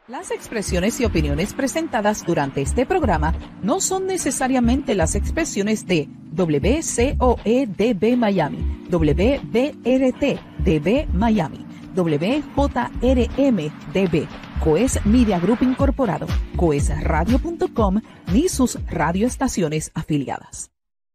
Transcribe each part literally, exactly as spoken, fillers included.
Las expresiones y opiniones presentadas durante este programa no son necesariamente las expresiones de W C O E D B Miami, W B R T D B Miami, W J R M D B, Coes Media Group Incorporado, coes radio punto com, ni sus radioestaciones afiliadas.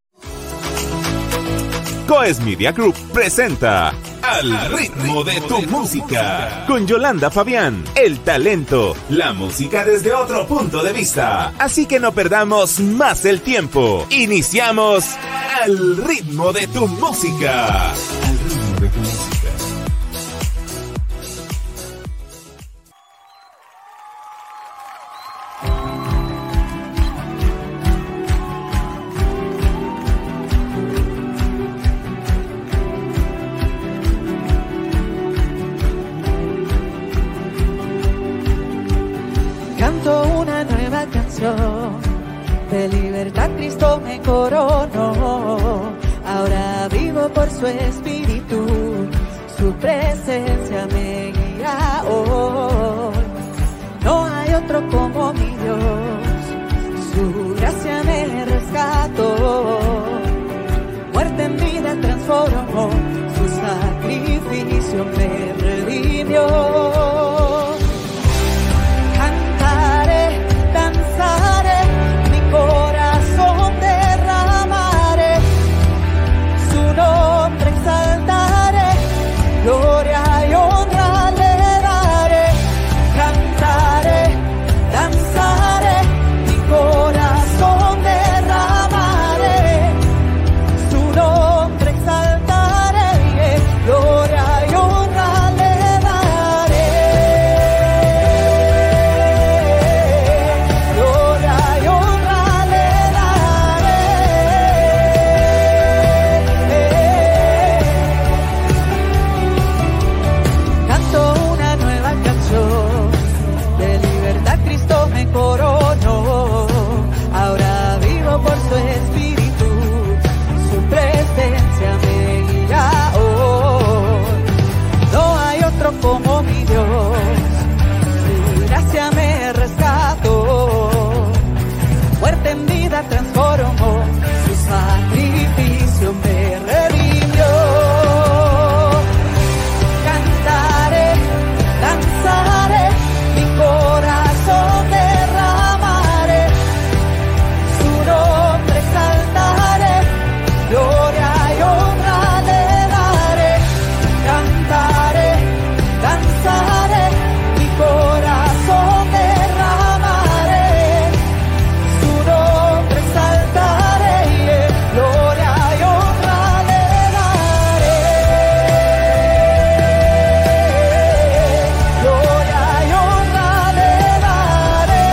Coes Media Group presenta Al ritmo de tu música con Yolanda Fabián, el talento, la música desde otro punto de vista. Así que no perdamos más el tiempo. Iniciamos Al ritmo de tu música. Al ritmo de tu música. De libertad Cristo me coronó, ahora vivo por su espíritu, su presencia me guía hoy. No hay otro como mi Dios, su gracia me rescató, muerte en vida transformó, su sacrificio me redimió. Corazón derramaré, su nombre exaltaré, gloria y honra le daré, cantaré, danzaré, mi corazón derramaré, su nombre exaltaré, gloria y honra le daré, gloria y honra. Coronó, ahora vivo por su espíritu, su presencia me guía hoy. No hay otro como mi Dios, su gracia me rescató, muerte en vida transformó, su sacrificio me redimió. Cantaré, danzaré, mi corazón de gloria y honra le daré, cantaré, danzaré, mi corazón derramaré, su nombre exaltaré, gloria y honra le daré, gloria y honra le daré.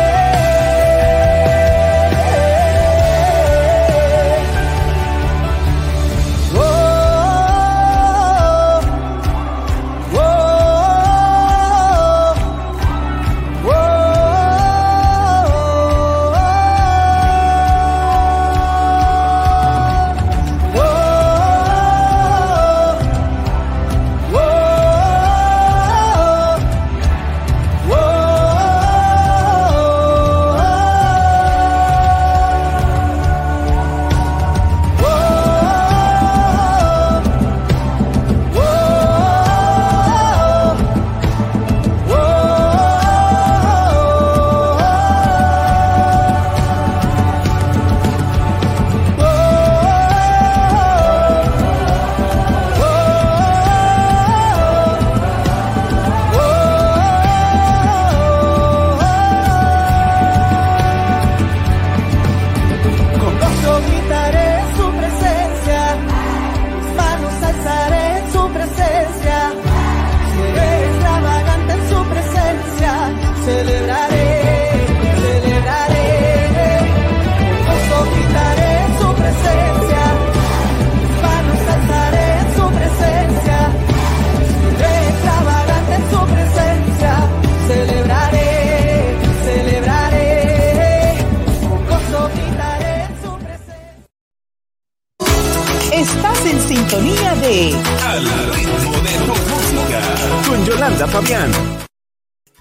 sintonía de Al ritmo de tu música con Yolanda Fabián.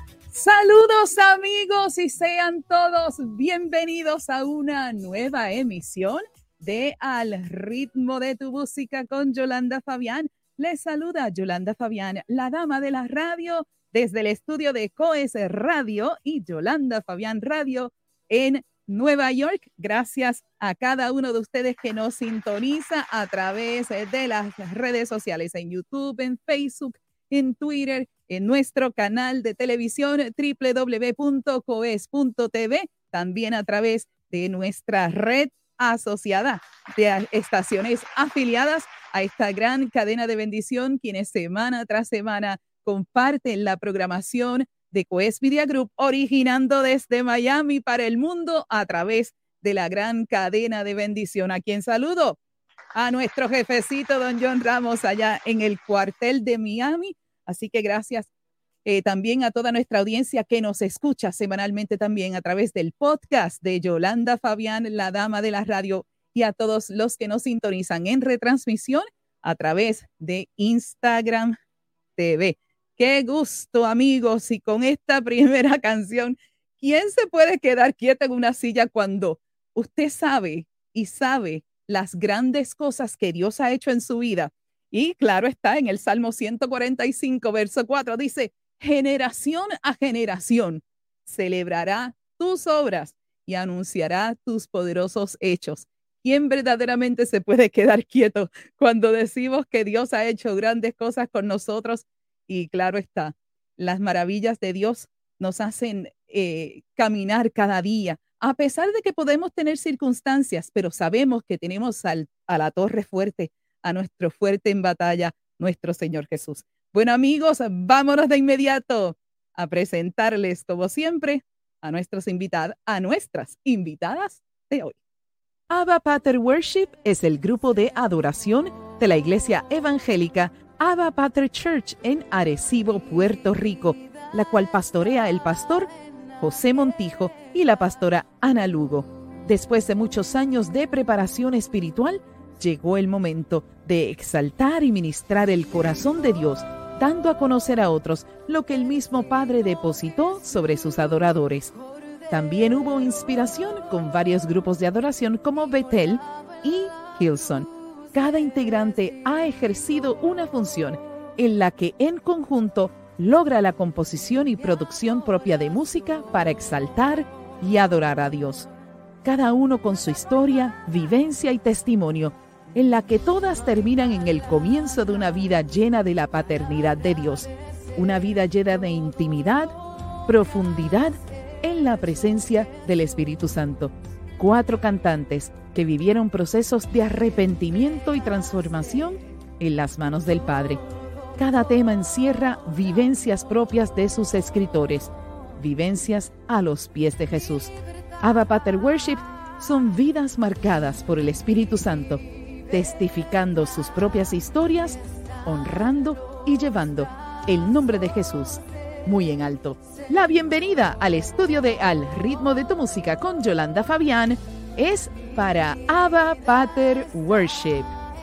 Saludos amigos y sean todos bienvenidos a una nueva emisión de Al ritmo de tu música con Yolanda Fabián. Les saluda Yolanda Fabián, la dama de la radio, desde el estudio de Coes Radio y Yolanda Fabián Radio en Nueva York. Gracias a cada uno de ustedes que nos sintoniza a través de las redes sociales, en YouTube, en Facebook, en Twitter, en nuestro canal de televisión doble u doble u doble u punto coes punto t v, también a través de nuestra red asociada de estaciones afiliadas a esta gran cadena de bendición, quienes semana tras semana comparten la programación de Coes Media Group, originando desde Miami para el mundo a través de la gran cadena de bendición. A quien saludo, a nuestro jefecito don John Ramos allá en el cuartel de Miami. Así que gracias eh, también a toda nuestra audiencia que nos escucha semanalmente también a través del podcast de Yolanda Fabián, la dama de la radio, y a todos los que nos sintonizan en retransmisión a través de Instagram T V. Qué gusto, amigos, y con esta primera canción, ¿quién se puede quedar quieto en una silla cuando usted sabe y sabe las grandes cosas que Dios ha hecho en su vida? Y claro está, en el Salmo ciento cuarenta y cinco, verso cuatro, dice: generación a generación celebrará tus obras y anunciará tus poderosos hechos. ¿Quién verdaderamente se puede quedar quieto cuando decimos que Dios ha hecho grandes cosas con nosotros? Y claro está, las maravillas de Dios nos hacen eh, caminar cada día, a pesar de que podemos tener circunstancias, pero sabemos que tenemos al, a la torre fuerte, a nuestro fuerte en batalla, nuestro Señor Jesús. Bueno, amigos, vámonos de inmediato a presentarles, como siempre, a nuestros invitados, a nuestras invitadas de hoy. Abba Pater Worship es el grupo de adoración de la Iglesia Evangélica Abba Pater Church en Arecibo, Puerto Rico, la cual pastorea el pastor José Montijo y la pastora Ana Lugo. Después de muchos años de preparación espiritual, llegó el momento de exaltar y ministrar el corazón de Dios, dando a conocer a otros lo que el mismo Padre depositó sobre sus adoradores. También hubo inspiración con varios grupos de adoración como Bethel y Hillsong. Cada integrante ha ejercido una función en la que en conjunto logra la composición y producción propia de música para exaltar y adorar a Dios. Cada uno con su historia, vivencia y testimonio, en la que todas terminan en el comienzo de una vida llena de la paternidad de Dios, una vida llena de intimidad, profundidad en la presencia del Espíritu Santo. Cuatro cantantes que vivieron procesos de arrepentimiento y transformación en las manos del Padre. Cada tema encierra vivencias propias de sus escritores, vivencias a los pies de Jesús. Abba Pater Worship son vidas marcadas por el Espíritu Santo, testificando sus propias historias, honrando y llevando el nombre de Jesús muy en alto. La bienvenida al estudio de Al ritmo de tu música con Yolanda Fabián es para Abba Pater Worship.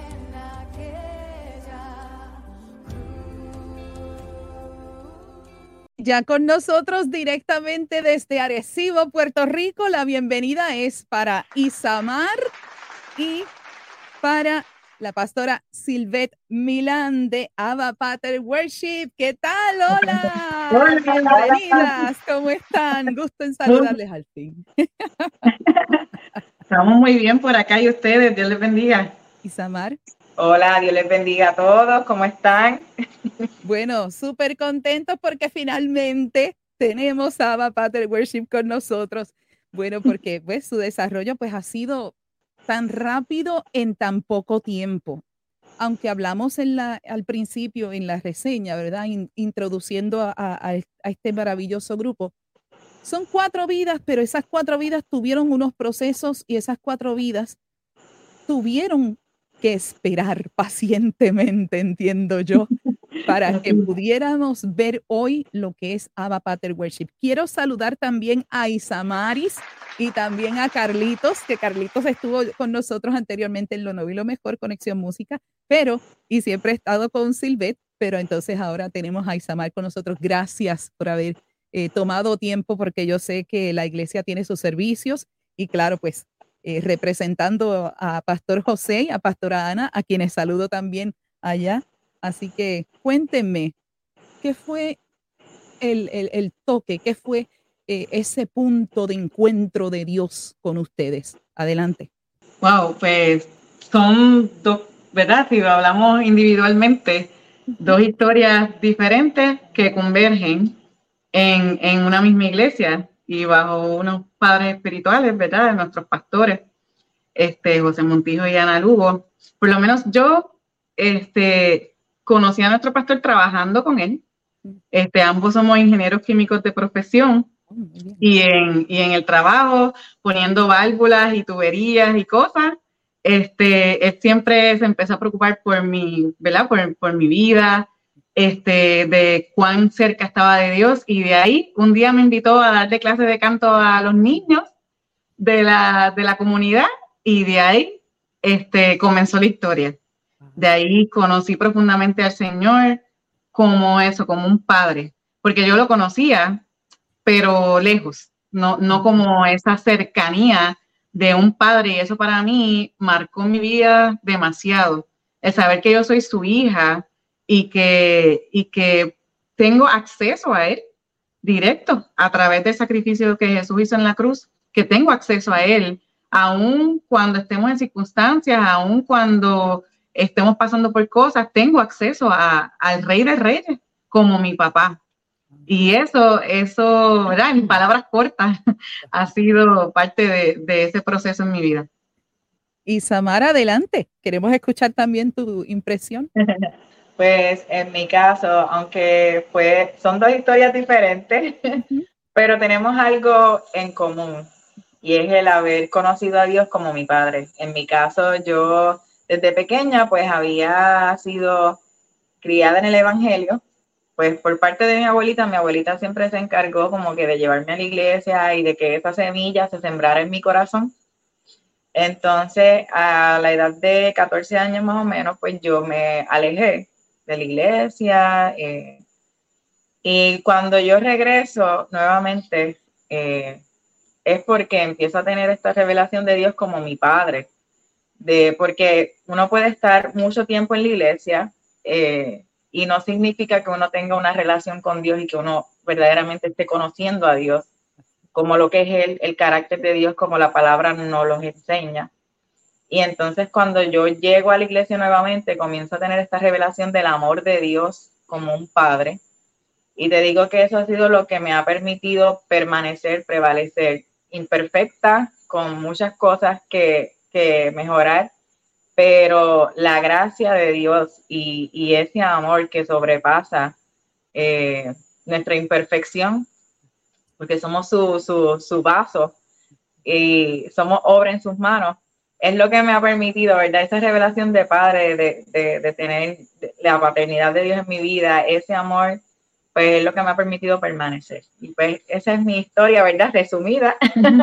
Ya con nosotros directamente desde Arecibo, Puerto Rico, la bienvenida es para Isamar y para la pastora Silvette Milán de Abba Pater Worship. ¿Qué tal? Hola. Hola. Bienvenidas. ¿Cómo están? Gusto en saludarles al fin. Estamos muy bien por acá y ustedes. Dios les bendiga. Isamar. Hola, Dios les bendiga a todos. ¿Cómo están? Bueno, súper contentos porque finalmente tenemos a Abba Pater Worship con nosotros. Bueno, porque pues su desarrollo pues ha sido tan rápido en tan poco tiempo. Aunque hablamos en la, al principio en la reseña, ¿verdad? In, introduciendo a, a, a este maravilloso grupo. Son cuatro vidas, pero esas cuatro vidas tuvieron unos procesos y esas cuatro vidas tuvieron que esperar pacientemente, entiendo yo, para que pudiéramos ver hoy lo que es Abba Pater Worship. Quiero saludar también a Isamaris y también a Carlitos, que Carlitos estuvo con nosotros anteriormente en Lo Nuevo y Lo Mejor, Conexión Música, pero, y siempre he estado con Silvette, pero entonces ahora tenemos a Isamar con nosotros. Gracias por haber eh, tomado tiempo porque yo sé que la iglesia tiene sus servicios y claro, pues eh, representando a Pastor José y a Pastora Ana, a quienes saludo también allá. Así que cuéntenme, ¿qué fue el, el, el toque? ¿Qué fue eh, ese punto de encuentro de Dios con ustedes? Adelante. Wow, pues son dos, ¿verdad? Si lo hablamos individualmente, dos historias diferentes que convergen en, en una misma iglesia y bajo unos padres espirituales, ¿verdad? De nuestros pastores, este, José Montijo y Ana Lugo. Por lo menos yo este, conocí a nuestro pastor trabajando con él. Este, ambos somos ingenieros químicos de profesión. Y en, y en el trabajo, poniendo válvulas y tuberías y cosas, este, él siempre se empezó a preocupar por mi, ¿verdad? Por, por mi vida, este, de cuán cerca estaba de Dios. Y de ahí, un día me invitó a darle clases de canto a los niños de la, de la comunidad y de ahí este, comenzó la historia. De ahí conocí profundamente al Señor como eso, como un padre, porque yo lo conocía, pero lejos, no, no como esa cercanía de un padre, y eso para mí marcó mi vida demasiado, el saber que yo soy su hija y que, y que tengo acceso a él directo a través del sacrificio que Jesús hizo en la cruz, que tengo acceso a él, aun cuando estemos en circunstancias, aun cuando estemos pasando por cosas, tengo acceso a, al Rey de Reyes como mi papá. Y eso, eso, ¿verdad? En palabras cortas, ha sido parte de, de ese proceso en mi vida. Y Samara, adelante. Queremos escuchar también tu impresión. Pues en mi caso, aunque fue, son dos historias diferentes, uh-huh. pero tenemos algo en común y es el haber conocido a Dios como mi padre. En mi caso, yo desde pequeña pues había sido criada en el Evangelio. Pues por parte de mi abuelita, mi abuelita siempre se encargó como que de llevarme a la iglesia y de que esa semilla se sembrara en mi corazón. Entonces, a la edad de catorce años más o menos, pues yo me alejé de la iglesia. Eh, y cuando yo regreso nuevamente, eh, es porque empiezo a tener esta revelación de Dios como mi padre. De, porque uno puede estar mucho tiempo en la iglesia, eh, y no significa que uno tenga una relación con Dios y que uno verdaderamente esté conociendo a Dios, como lo que es el, el carácter de Dios, como la palabra nos los enseña. Y entonces cuando yo llego a la iglesia nuevamente, comienzo a tener esta revelación del amor de Dios como un padre. Y te digo que eso ha sido lo que me ha permitido permanecer, prevalecer, imperfecta, con muchas cosas que, que mejorar, pero la gracia de Dios y, y ese amor que sobrepasa eh, nuestra imperfección, porque somos su, su, su vaso y somos obra en sus manos, es lo que me ha permitido, ¿verdad? Esa revelación de padre, de, de, de tener la paternidad de Dios en mi vida, ese amor, pues es lo que me ha permitido permanecer. Y pues esa es mi historia, ¿verdad? Resumida,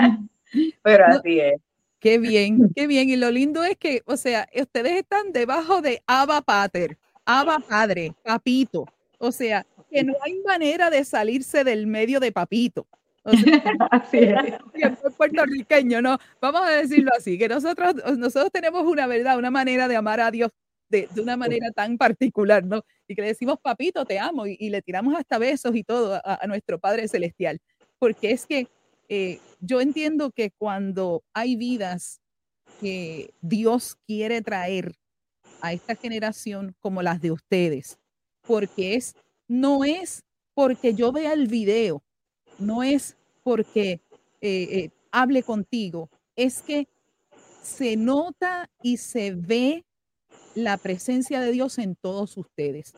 pero así es. Qué bien, qué bien. Y lo lindo es que, o sea, ustedes están debajo de Abba Pater, Abba Padre, Papito. O sea, que no hay manera de salirse del medio de Papito. O sea, así es. Es puertorriqueño, ¿no? Vamos a decirlo así, que nosotros, nosotros tenemos una verdad, una manera de amar a Dios de, de una manera tan particular, ¿no? Y que le decimos, Papito, te amo, y, y le tiramos hasta besos y todo a, a nuestro Padre Celestial. Porque es que Eh, yo entiendo que cuando hay vidas que Dios quiere traer a esta generación como las de ustedes, porque es, no es porque yo vea el video, no es porque eh, eh, hable contigo, es que se nota y se ve la presencia de Dios en todos ustedes.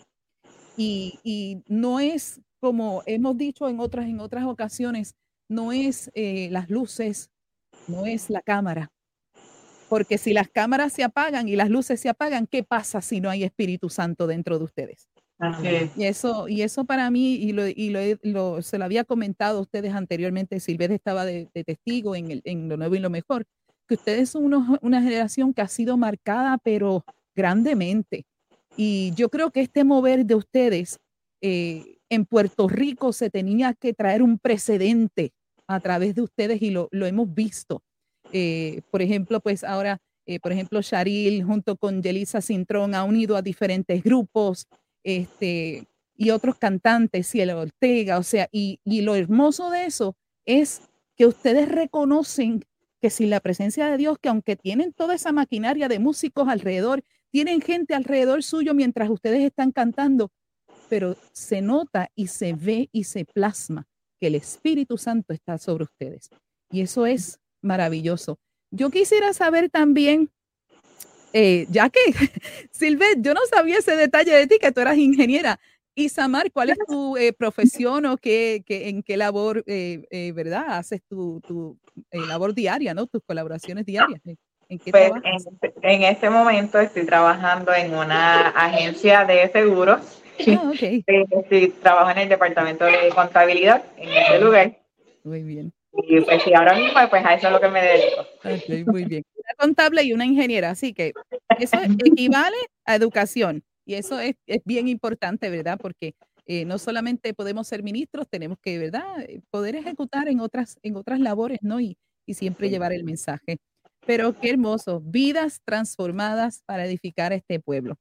Y, y no es como hemos dicho en otras, en otras ocasiones, no es eh, las luces, no es la cámara. Porque si las cámaras se apagan y las luces se apagan, ¿qué pasa si no hay Espíritu Santo dentro de ustedes? Así y, eso, y eso para mí, y, lo, y lo, lo, se lo había comentado a ustedes anteriormente, Silvestre estaba de, de testigo en, el, en Lo Nuevo y Lo Mejor, que ustedes son unos, una generación que ha sido marcada, pero grandemente. Y yo creo que este mover de ustedes, eh, en Puerto Rico se tenía que traer un precedente a través de ustedes y lo, lo hemos visto. Eh, por ejemplo, pues ahora, eh, por ejemplo, Sharil junto con Yelisa Cintrón ha unido a diferentes grupos este, y otros cantantes, Cielo Ortega, o sea, y, y lo hermoso de eso es que ustedes reconocen que sin la presencia de Dios, que aunque tienen toda esa maquinaria de músicos alrededor, tienen gente alrededor suyo mientras ustedes están cantando, pero se nota y se ve y se plasma que el Espíritu Santo está sobre ustedes. Y eso es maravilloso. Yo quisiera saber también, eh, ya que, Silvet, yo no sabía ese detalle de ti, que tú eras ingeniera. Isamar, ¿cuál es tu eh, profesión o qué, qué, en qué labor, eh, eh, verdad, haces tu, tu eh, labor diaria, ¿no? Tus colaboraciones diarias. ¿En qué pues trabajas? en, en este momento estoy trabajando en una agencia de seguros. Ah, okay. Sí, trabajo en el departamento de contabilidad en ese lugar. Muy bien. Y pues sí, ahora mismo pues a eso es lo que me dedico. Okay, muy bien. Una contable y una ingeniera, así que eso equivale a educación y eso es, es bien importante, ¿verdad? Porque eh, no solamente podemos ser ministros, tenemos que, ¿verdad? Poder ejecutar en otras, en otras labores, ¿no? Y, y siempre llevar el mensaje. Pero qué hermoso, vidas transformadas para edificar este pueblo.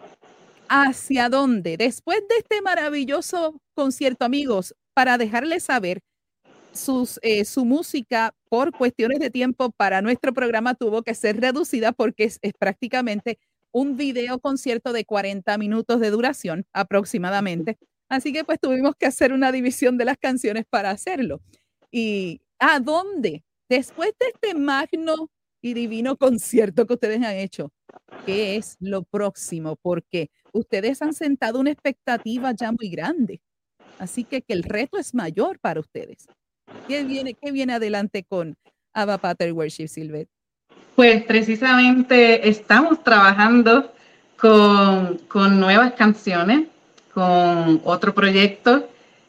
¿Hacia dónde? Después de este maravilloso concierto, amigos, para dejarles saber, sus, eh, su música por cuestiones de tiempo para nuestro programa tuvo que ser reducida porque es, es prácticamente un video concierto de cuarenta minutos de duración aproximadamente. Así que pues tuvimos que hacer una división de las canciones para hacerlo. ¿Y a dónde? Después de este magno y divino concierto que ustedes han hecho, ¿qué es lo próximo? Porque ustedes han sentado una expectativa ya muy grande. Así que, que el reto es mayor para ustedes. ¿Qué viene, qué viene adelante con Abba Pater Worship, Silvet? Pues precisamente estamos trabajando con, con nuevas canciones, con otro proyecto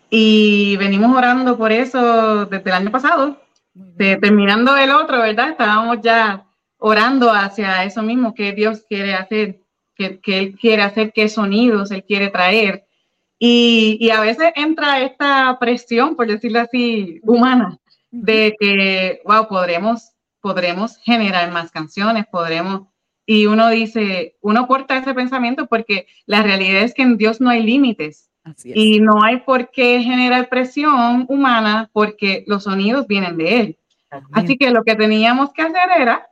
y venimos orando por eso desde el año pasado. De, terminando el otro, ¿verdad? Estábamos ya orando hacia eso mismo que Dios quiere hacer, que, que Él quiere hacer, qué sonidos Él quiere traer. Y, y a veces entra esta presión, por decirlo así, humana, de que, wow, podremos, podremos generar más canciones, podremos, y uno dice, uno corta ese pensamiento porque la realidad es que en Dios no hay límites. Así es. Y no hay por qué generar presión humana porque los sonidos vienen de Él. Así, Así que lo que teníamos que hacer era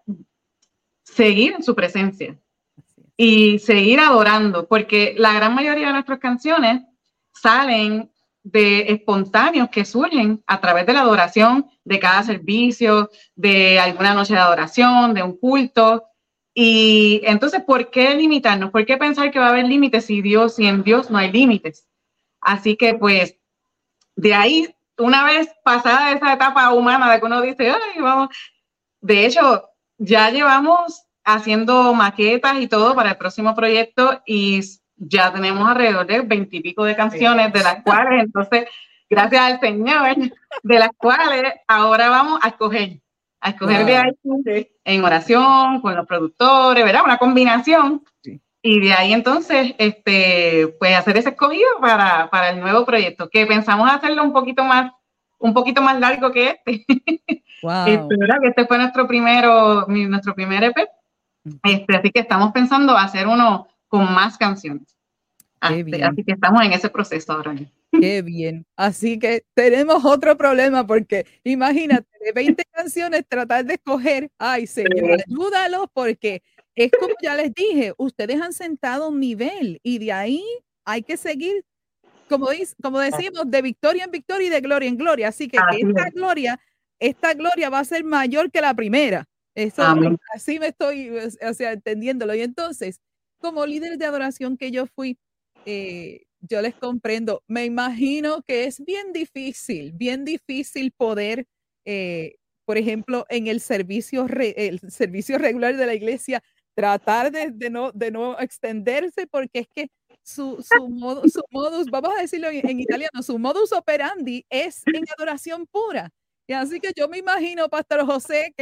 seguir en su presencia y seguir adorando, porque la gran mayoría de nuestras canciones salen de espontáneos que surgen a través de la adoración de cada servicio, de alguna noche de adoración, de un culto. Y entonces, ¿por qué limitarnos? ¿Por qué pensar que va a haber límites si Dios, si en Dios no hay límites? Así que, pues, de ahí, una vez pasada esa etapa humana de que uno dice, ay, vamos, de hecho, ya llevamos haciendo maquetas y todo para el próximo proyecto y ya tenemos alrededor de veintipico de canciones, de las cuales, entonces, gracias al Señor, de las cuales ahora vamos a escoger, a escoger wow. de ahí en oración, con los productores, ¿verdad? Una combinación. Sí. Y de ahí entonces, este, pues hacer ese escogido para, para el nuevo proyecto, que pensamos hacerlo un poquito más, un poquito más largo que este. Wow. Este, ¿verdad? Que este fue nuestro primero, nuestro primer E P. Este, así que estamos pensando hacer uno con más canciones. Así, así que estamos en ese proceso ahora. Qué bien. Así que tenemos otro problema porque imagínate, de veinte canciones tratar de escoger, ay Señor, ayúdalos porque es como ya les dije, ustedes han sentado un nivel y de ahí hay que seguir, como, dice, como decimos, de victoria en victoria y de gloria en gloria. Así que, que esta gloria, esta gloria va a ser mayor que la primera. Eso, así me estoy, o sea, entendiéndolo. Y entonces, como líder de adoración que yo fui, eh, yo les comprendo. Me imagino que es bien difícil, bien difícil poder, eh, por ejemplo, en el servicio, re, el servicio regular de la iglesia, tratar de, de, no, de no extenderse, porque es que su, su, modo, su modus, vamos a decirlo en, en italiano, su modus operandi es en adoración pura. Y así que yo me imagino, Pastor José, que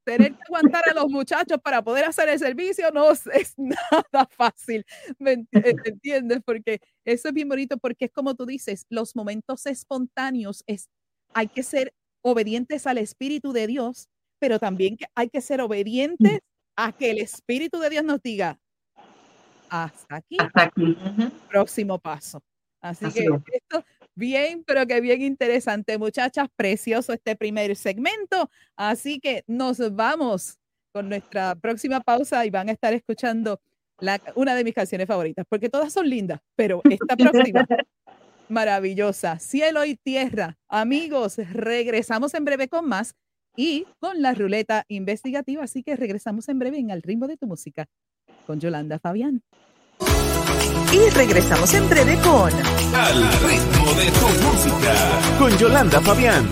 tener que aguantar a los muchachos para poder hacer el servicio no es nada fácil, ¿me entiendes? Porque eso es bien bonito, porque es como tú dices, los momentos espontáneos, es, hay que ser obedientes al Espíritu de Dios, pero también que hay que ser obedientes a que el Espíritu de Dios nos diga, hasta aquí, hasta aquí. Próximo paso. Así, Así que es. Esto bien, pero que bien interesante, muchachas, precioso este primer segmento. Así que nos vamos con nuestra próxima pausa y van a estar escuchando la, una de mis canciones favoritas, porque todas son lindas, pero esta próxima, maravillosa. Cielo y tierra. Amigos, regresamos en breve con más y con la ruleta investigativa. Así que regresamos en breve en Al ritmo de tu música con Yolanda Fabián. Y regresamos en breve con Al ritmo de tu música con Yolanda Fabián.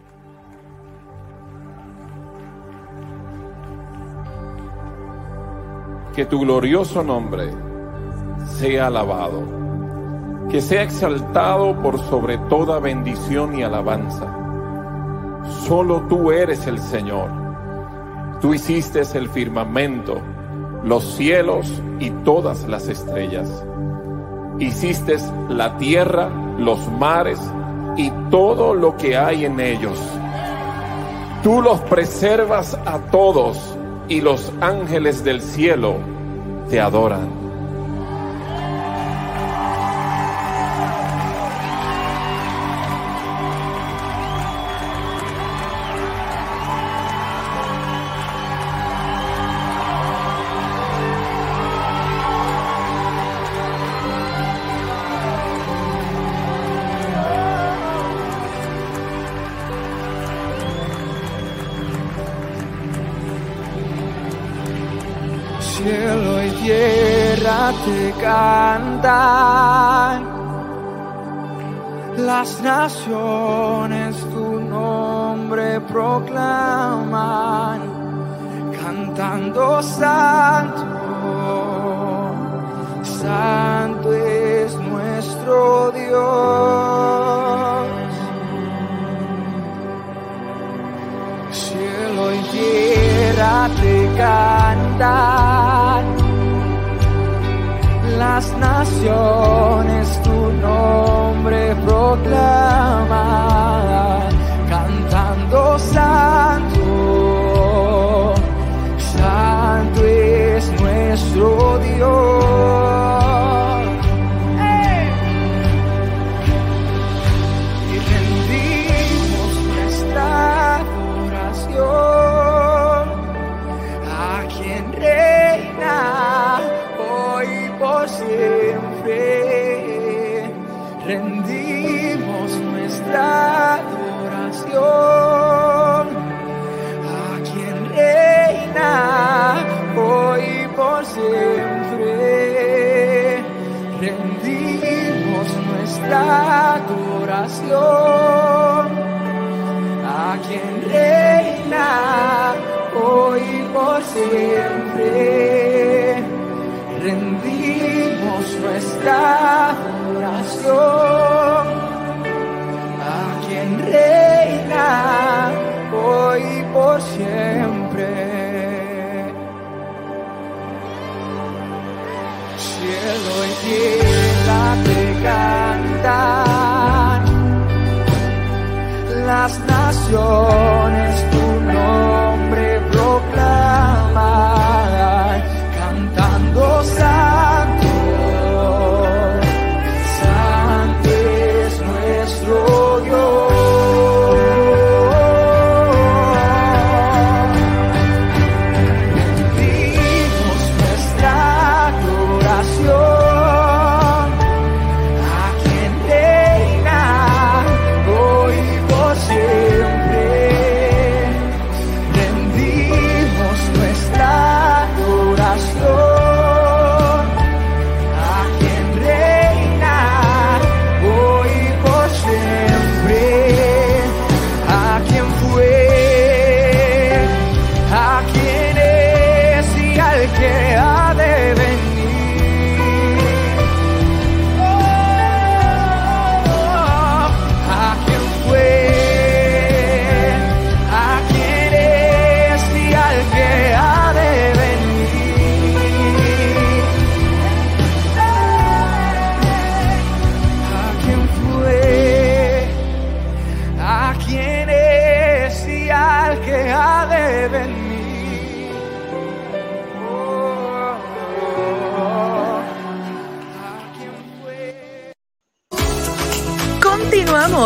Que tu glorioso nombre sea alabado, que sea exaltado por sobre toda bendición y alabanza. Solo tú eres el Señor. Tú hiciste el firmamento, los cielos y todas las estrellas. Hiciste la tierra, los mares y todo lo que hay en ellos. Tú los preservas a todos y los ángeles del cielo te adoran. Cielo y tierra te cantan, las naciones tu nombre proclaman, cantando santo, santo es nuestro Dios. Cielo y tierra te cantan, las naciones tu nombre proclaman, cantando santo, santo es nuestro Dios. ¡Hey! Y rendimos nuestra adoración a quien reina hoy por siempre. Rendimos nuestra adoración a quien reina hoy por siempre. Rendimos nuestra adoración a quien reina hoy por siempre. Rendimos nuestra adoración a quien reina hoy por siempre. Cielo y tierra te cantan, las naciones tu nombre proclaman, cantando santo, santo es nuestro Dios. Rendimos nuestra adoración a quien reina hoy por siempre.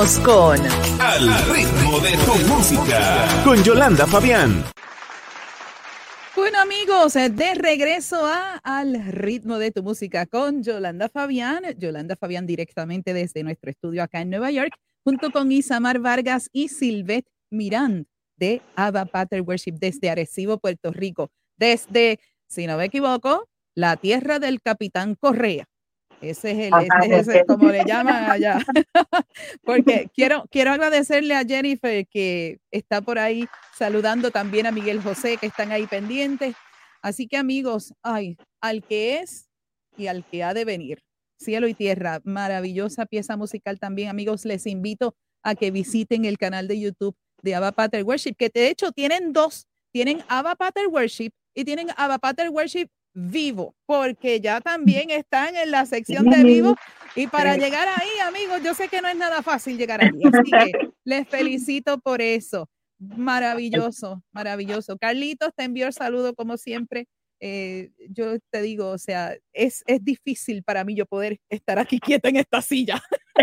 Regresamos con Al ritmo de tu música con Yolanda Fabián. Bueno, amigos, de regreso a Al ritmo de tu música con Yolanda Fabián. Yolanda Fabián directamente desde nuestro estudio acá en Nueva York, junto con Isamar Vargas y Silvet Mirand de Abba Pater Worship desde Arecibo, Puerto Rico. Desde, si no me equivoco, la tierra del Capitán Correa. Ese es el, ese es ese, como le llaman allá. Porque quiero, quiero agradecerle a Jennifer que está por ahí saludando, también a Miguel José que están ahí pendientes. Así que amigos, ay, al que es y al que ha de venir. Cielo y tierra, maravillosa pieza musical también. Amigos, les invito a que visiten el canal de YouTube de Abba Pater Worship, que de hecho tienen dos. Tienen Abba Pater Worship y tienen Abba Pater Worship Vivo, porque ya también están en la sección de vivo, y para llegar ahí, amigos, yo sé que no es nada fácil llegar ahí, así que les felicito por eso. Maravilloso, maravilloso. Carlitos, te envío el saludo como siempre. Eh, yo te digo, o sea, es, es difícil para mí yo poder estar aquí quieta en esta silla.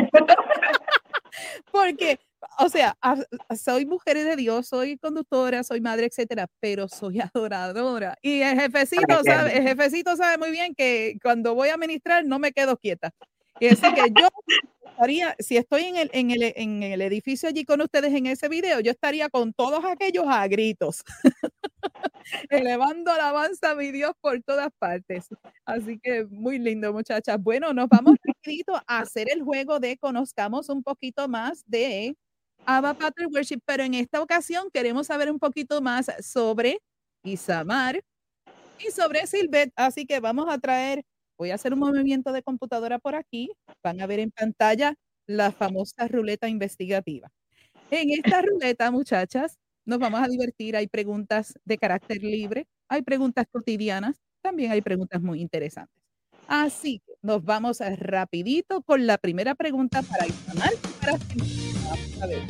Porque, o sea, a, a, soy mujer de Dios, soy conductora, soy madre, etcétera, pero soy adoradora. Y el jefecito sabe, el jefecito sabe muy bien que cuando voy a ministrar no me quedo quieta. Y así que yo estaría, si estoy en el, en, el, en el edificio allí con ustedes en ese video, yo estaría con todos aquellos a gritos, elevando alabanza a mi Dios por todas partes. Así que muy lindo, muchachas. Bueno, nos vamos rapidito a hacer el juego de conozcamos un poquito más de Abba Pater Worship, pero en esta ocasión queremos saber un poquito más sobre Isamar y sobre Silvet, así que vamos a traer, voy a hacer un movimiento de computadora por aquí, van a ver en pantalla la famosa ruleta investigativa. En esta ruleta, muchachas, nos vamos a divertir, hay preguntas de carácter libre, hay preguntas cotidianas, también hay preguntas muy interesantes. Así que nos vamos a rapidito con la primera pregunta para Isamar y para Vamos a ver.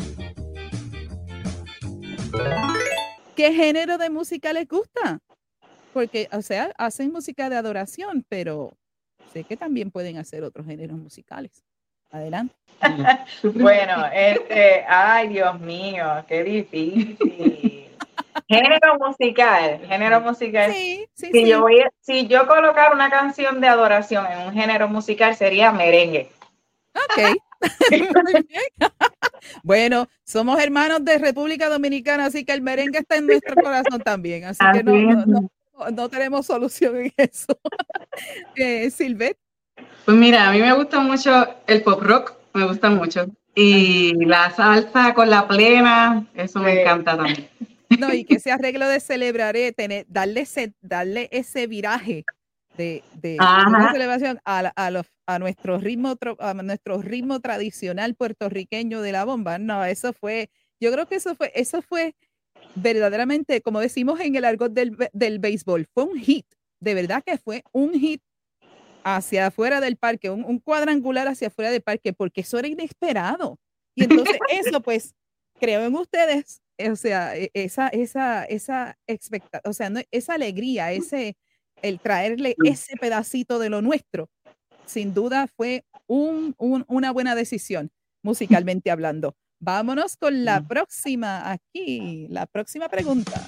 ¿Qué género de música les gusta? Porque, o sea, hacen música de adoración, pero sé que también pueden hacer otros géneros musicales. Adelante. Bueno, este, ay, Dios mío, qué difícil. Género musical, género musical. Sí, sí, si, sí. Yo voy a, si yo colocar una canción de adoración en un género musical sería merengue. Ok. Muy bien. Bueno, somos hermanos de República Dominicana, así que el merengue está en nuestro corazón también. Así, así que no, no, no, no tenemos solución en eso. eh, Silvet. Pues mira, a mí me gusta mucho el pop rock, me gusta mucho. Y la salsa con la plena, eso me encanta también. No, y que ese arreglo de celebraré, tener, darle ese, darle ese viraje de, de, de una celebración a, a, los, a, nuestro ritmo, a nuestro ritmo tradicional puertorriqueño de la bomba. No, eso fue, yo creo que eso fue, eso fue verdaderamente, como decimos en el argot del, del béisbol, fue un hit, de verdad que fue un hit hacia afuera del parque, un, un cuadrangular hacia afuera del parque, porque eso era inesperado. Y entonces eso pues creo en ustedes, o sea, esa, esa, esa expectativa, o sea, no, esa alegría, ese, el traerle ese pedacito de lo nuestro, sin duda fue un, un, una buena decisión, musicalmente hablando. Vámonos con la próxima aquí, la próxima pregunta.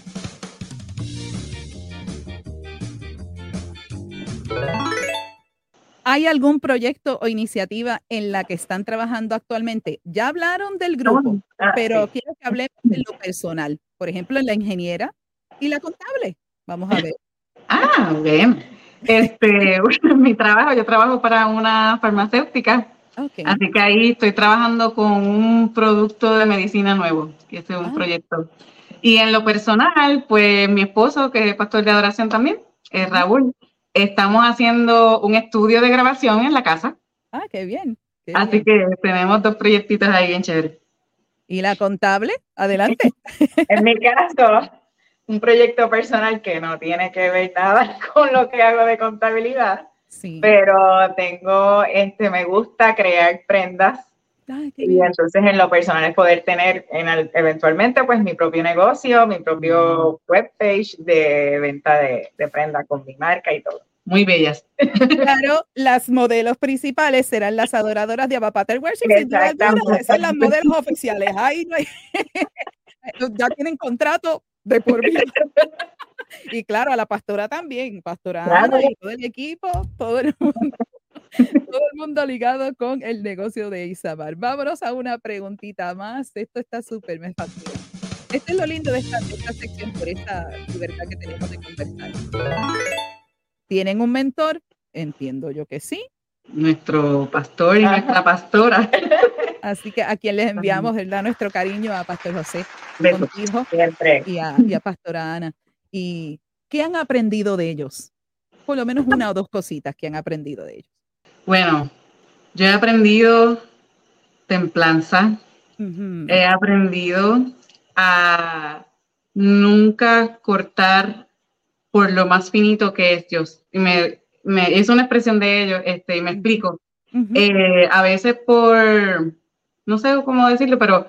¿Hay algún proyecto o iniciativa en la que están trabajando actualmente? Ya hablaron del grupo, pero quiero que hablemos de lo personal. Por ejemplo, en la ingeniera y la contable. Vamos a ver. Ah, bien. Este, bueno, mi trabajo, yo trabajo para una farmacéutica. Okay. Así que ahí estoy trabajando con un producto de medicina nuevo, que es un ah. proyecto. Y en lo personal, pues mi esposo, que es pastor de adoración también, es Raúl. Estamos haciendo un estudio de grabación en la casa. Ah, qué bien. Qué Así bien. que tenemos dos proyectitos ahí bien chéveres. ¿Y la contable? Adelante. En mi caso, un proyecto personal que no tiene que ver nada con lo que hago de contabilidad. Sí. Pero tengo, este, me gusta crear prendas. Ay, y bien. Entonces en lo personal es poder tener en el, eventualmente pues mi propio negocio, mi propio mm. webpage de venta de, de prendas con mi marca y todo. muy bellas. Claro, las modelos principales serán las adoradoras de Abba Pater Worship, sin duda alguna, esas son las modelos oficiales. Ahí no hay, ya tienen contrato de por vida. Y claro, a la pastora también, pastora Ana y todo el equipo, todo el mundo, todo el mundo ligado con el negocio de Isamar. Vámonos a una preguntita más. Esto está súper, me fascina. Esto es lo lindo de esta, de esta sección, por esta libertad que tenemos de conversar. ¿Tienen un mentor? Entiendo yo que sí. Nuestro pastor y nuestra pastora. Así que a quien les enviamos, ¿verdad?, nuestro cariño a Pastor José Contijo y a, y a Pastora Ana. ¿Y qué han aprendido de ellos? Por lo menos una o dos cositas que han aprendido de ellos. Bueno, yo he aprendido templanza. Uh-huh. He aprendido a nunca cortar por lo más finito que es Dios. Y me, me es una expresión de ellos, este, y me explico. Uh-huh. Eh, a veces por, no sé cómo decirlo, pero,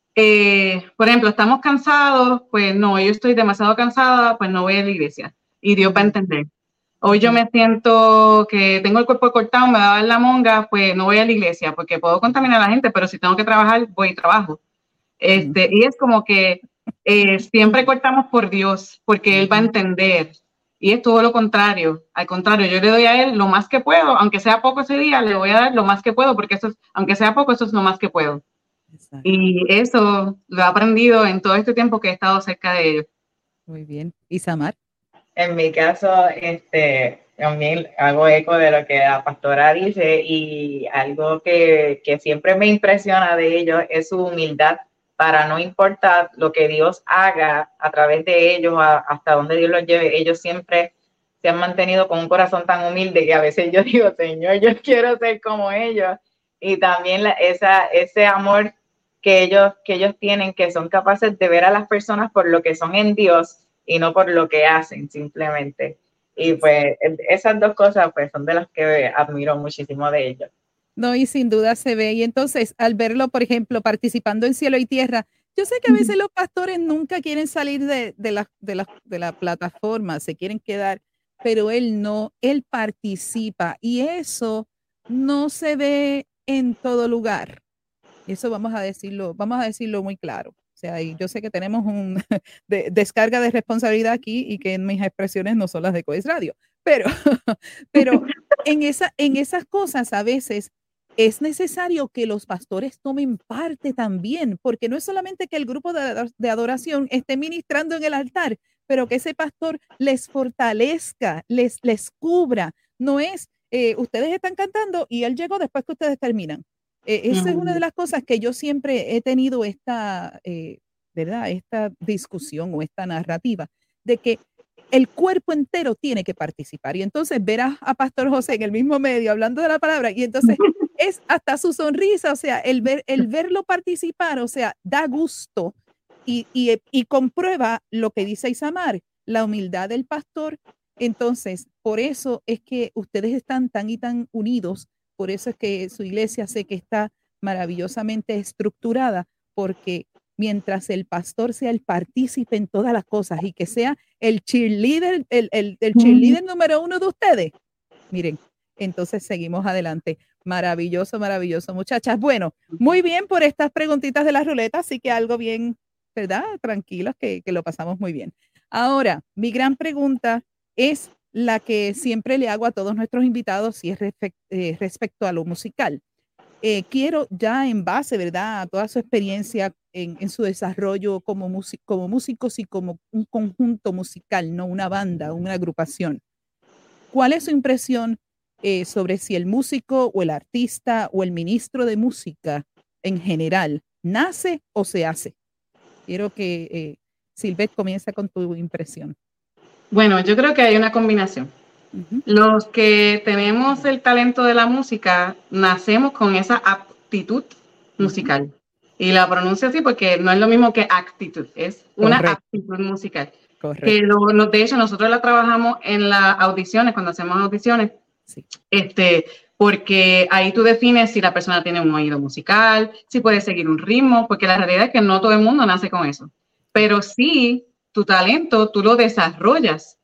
eh, por ejemplo, estamos cansados, pues no, yo estoy demasiado cansada, pues no voy a la iglesia. Y Dios va a entender. Hoy yo me siento que tengo el cuerpo cortado, me va a dar la monga, pues no voy a la iglesia, porque puedo contaminar a la gente, pero si tengo que trabajar, voy y trabajo. Este, uh-huh. Y es como que eh, siempre cortamos por Dios, porque Él va a entender. Y es todo lo contrario. Al contrario, yo le doy a Él lo más que puedo, aunque sea poco ese día, le voy a dar lo más que puedo, porque eso es, aunque sea poco, eso es lo más que puedo. Exacto. Y eso lo he aprendido en todo este tiempo que he estado cerca de ellos. Muy bien. Isamar. En mi caso, este, también hago eco de lo que la pastora dice, y algo que, que siempre me impresiona de ellos es su humildad para no importar lo que Dios haga a través de ellos, a, hasta donde Dios los lleve. Ellos siempre se han mantenido con un corazón tan humilde que a veces yo digo, Señor, yo quiero ser como ellos. Y también la, esa, ese amor que ellos, que ellos tienen, que son capaces de ver a las personas por lo que son en Dios y no por lo que hacen simplemente. Y pues esas dos cosas pues son de las que admiro muchísimo de ellos. No, y sin duda se ve. Y entonces, al verlo, por ejemplo, participando en Cielo y Tierra, yo sé que a veces los pastores nunca quieren salir de, de, la, de, la, de la plataforma, se quieren quedar, pero él no, él participa. Y eso no se ve en todo lugar. Eso vamos a decirlo, vamos a decirlo muy claro. O sea, y yo sé que tenemos una de, descarga de responsabilidad aquí y que mis expresiones no son las de Coes Radio, pero, pero en, esa, en esas cosas a veces es necesario que los pastores tomen parte también, porque no es solamente que el grupo de, de adoración esté ministrando en el altar, pero que ese pastor les fortalezca, les, les cubra. No es, eh, ustedes están cantando y él llegó después que ustedes terminan. Eh, esa es una de las cosas que yo siempre he tenido esta, eh, ¿verdad? Esta discusión o esta narrativa de que el cuerpo entero tiene que participar. Y entonces ver a, a Pastor José en el mismo medio hablando de la palabra y entonces es hasta su sonrisa, o sea, el, ver, el verlo participar, o sea, da gusto y, y, y comprueba lo que dice Isamar, la humildad del pastor. Entonces, por eso es que ustedes están tan y tan unidos. Por eso es que su iglesia sé que está maravillosamente estructurada, porque mientras el pastor sea el partícipe en todas las cosas y que sea el cheerleader, el, el, el cheerleader número uno de ustedes, miren, entonces seguimos adelante. Maravilloso, maravilloso, muchachas. Bueno, muy bien por estas preguntitas de la ruleta, así que algo bien, ¿verdad? Tranquilos, que, que lo pasamos muy bien. Ahora, mi gran pregunta es la que siempre le hago a todos nuestros invitados y es respect, eh, respecto a lo musical. Eh, quiero ya en base, ¿verdad?, a toda su experiencia en, en su desarrollo como, music, como músicos y como un conjunto musical, no una banda, una agrupación. ¿Cuál es su impresión eh, sobre si el músico o el artista o el ministro de música en general nace o se hace? Quiero que eh, Silvet comience con tu impresión. Bueno, yo creo que hay una combinación. Uh-huh. Los que tenemos el talento de la música, nacemos con esa aptitud musical. Uh-huh. Y la pronuncio así porque no es lo mismo que actitud, es una Correcto. Aptitud musical. Correcto. Que lo, lo, de hecho, nosotros la trabajamos en las audiciones, cuando hacemos audiciones, sí. este, porque ahí tú defines si la persona tiene un oído musical, si puede seguir un ritmo, porque la realidad es que no todo el mundo nace con eso. Pero sí, tu talento, tú lo desarrollas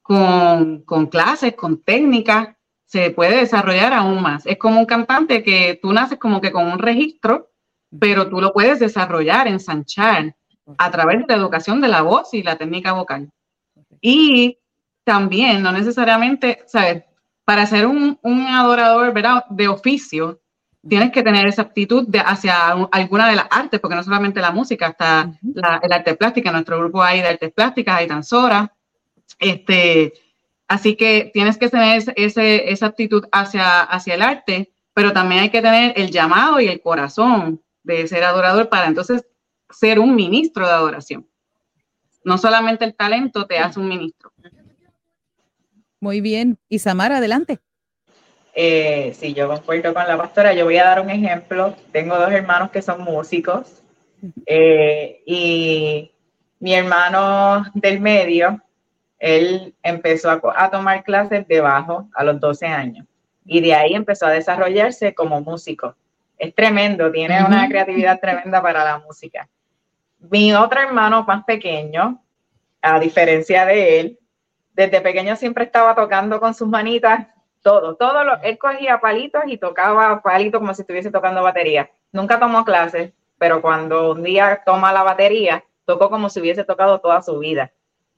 con, con clases, con técnicas, se puede desarrollar aún más. Es como un cantante que tú naces como que con un registro, pero tú lo puedes desarrollar, ensanchar a través de la educación de la voz y la técnica vocal. Y también, no necesariamente, ¿sabes? Para ser un, un adorador, ¿verdad?, de oficio, tienes que tener esa aptitud de, hacia alguna de las artes, porque no solamente la música, hasta uh-huh. la, el arte plástica. En nuestro grupo hay de artes plásticas, hay danzora. Este, así que tienes que tener ese, ese, esa aptitud hacia, hacia el arte, pero también hay que tener el llamado y el corazón de ser adorador para entonces ser un ministro de adoración. No solamente el talento te hace un ministro. Muy bien. Isamara, adelante. Eh, sí, yo concuerdo con la pastora. Yo voy a dar un ejemplo. Tengo dos hermanos que son músicos eh, y mi hermano del medio, él empezó a, a tomar clases de bajo a los doce años y de ahí empezó a desarrollarse como músico. Es tremendo, tiene uh-huh. una creatividad tremenda para la música. Mi otro hermano más pequeño, a diferencia de él, desde pequeño siempre estaba tocando con sus manitas. Todo, todo lo, él cogía palitos y tocaba palitos como si estuviese tocando batería. Nunca tomó clases, pero cuando un día toma la batería, tocó como si hubiese tocado toda su vida.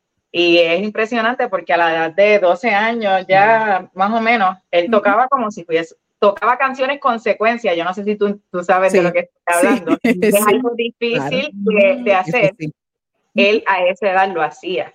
Y es impresionante porque a la edad de doce años, ya uh-huh. más o menos, él tocaba como si fuese, tocaba canciones con secuencia. Yo no sé si tú, tú sabes sí, de lo que estoy hablando. Sí, es sí, algo difícil claro. de, de hacer. Sí, sí. Él a esa edad lo hacía.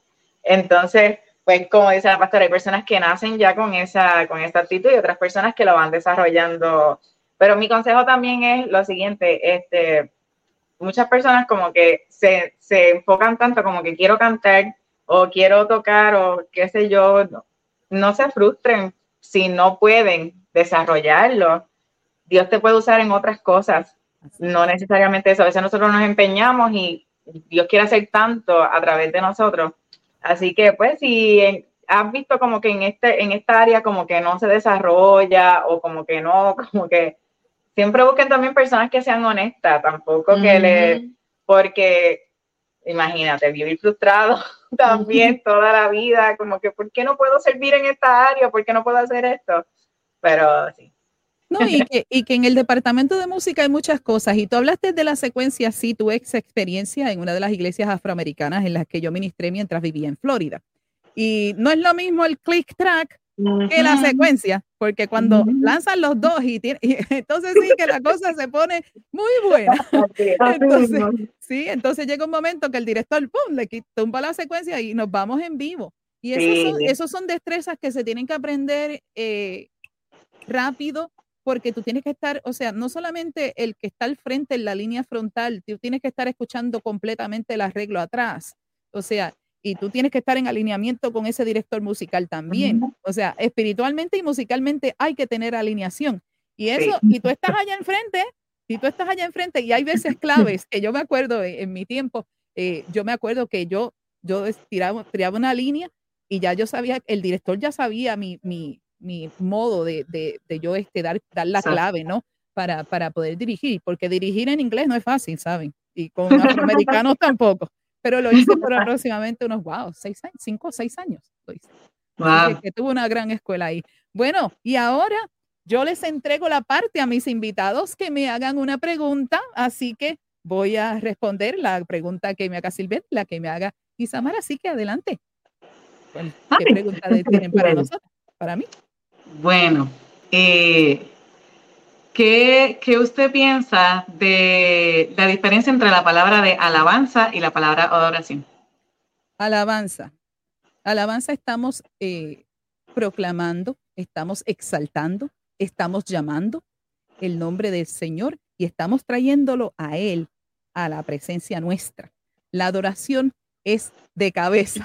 Entonces, pues como dice la pastora, hay personas que nacen ya con esa, con esa actitud y otras personas que lo van desarrollando. Pero mi consejo también es lo siguiente, este, muchas personas como que se, se enfocan tanto como que quiero cantar o quiero tocar o qué sé yo, no, no se frustren si no pueden desarrollarlo. Dios te puede usar en otras cosas, no necesariamente eso. A veces nosotros nos empeñamos y Dios quiere hacer tanto a través de nosotros. Así que, pues, si has visto como que en este, en esta área como que no se desarrolla o como que no, como que siempre busquen también personas que sean honestas, tampoco mm-hmm. que le, porque imagínate, vivir frustrado también mm-hmm. toda la vida, como que, ¿por qué no puedo servir en esta área? ¿Por qué no puedo hacer esto? Pero sí. No, y que, y que en el departamento de música hay muchas cosas, y tú hablaste de la secuencia, sí, tu ex experiencia en una de las iglesias afroamericanas en las que yo ministré mientras vivía en Florida. Y no es lo mismo el click track uh-huh. que la secuencia, porque cuando uh-huh. lanzan los dos y, tiene, y entonces sí que la cosa se pone muy buena. Entonces, sí, entonces llega un momento que el director, pum, le tumba la secuencia y nos vamos en vivo. Y esos, sí. son, esos son destrezas que se tienen que aprender eh, rápido, porque tú tienes que estar, o sea, no solamente el que está al frente en la línea frontal, tú tienes que estar escuchando completamente el arreglo atrás, o sea, y tú tienes que estar en alineamiento con ese director musical también, uh-huh. o sea, espiritualmente y musicalmente hay que tener alineación, y eso, sí. y tú estás allá enfrente, y tú estás allá enfrente, y hay veces claves, que yo me acuerdo en, en mi tiempo, eh, yo me acuerdo que yo, yo tiraba, tiraba una línea, y ya yo sabía, el director ya sabía mi, mi mi modo de, de, de yo este, dar, dar la clave, ¿no? Para, para poder dirigir, porque dirigir en inglés no es fácil, ¿saben? Y con afroamericanos tampoco, pero lo hice por aproximadamente unos, wow, seis años, cinco o seis años lo hice. Wow. Que, que tuve una gran escuela ahí. Bueno, y ahora yo les entrego la parte a mis invitados que me hagan una pregunta, así que voy a responder la pregunta que me haga Silvette, la que me haga Isamara, así que adelante. ¿Qué Ay. pregunta tienen para nosotros? Para mí. Bueno, eh, ¿qué, ¿qué usted piensa de la diferencia entre la palabra de alabanza y la palabra adoración? Alabanza. Alabanza estamos eh, proclamando, estamos exaltando, estamos llamando el nombre del Señor y estamos trayéndolo a Él, a la presencia nuestra. La adoración es de cabeza.